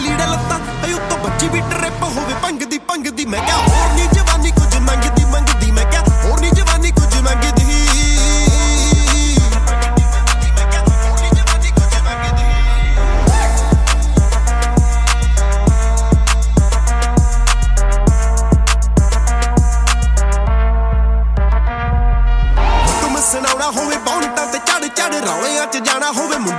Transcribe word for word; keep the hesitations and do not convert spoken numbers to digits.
ਲੀੜੇ ਲੱਤਾਂ ਏ ਉੱਤੋਂ ਬੱਚੀ ਵੀ ਟਰਿਪ ਹੋਵੇ ਭੰਗ ਦੀ ਭੰਗ ਦੀ ਮੈਂ ਕਿਹਾ ਹੋਰ ਨੀ ਜਵਾਨੀ ਕੁਝ ਮੰਗਦੀ ਮੰਗਦੀ ਮੈਂ ਕਿਹਾ ਹੋਰ ਨੀ ਜਵਾਨੀ ਕੁਝ ਮੰਗਦੀ ਸੁਣਾਉਣਾ ਹੋਵੇ ਬੌਂਟਾਂ ਤੇ ਚੜ ਚੜ ਰੌਲਿਆਂ 'ਚ ਜਾਣਾ ਹੋਵੇ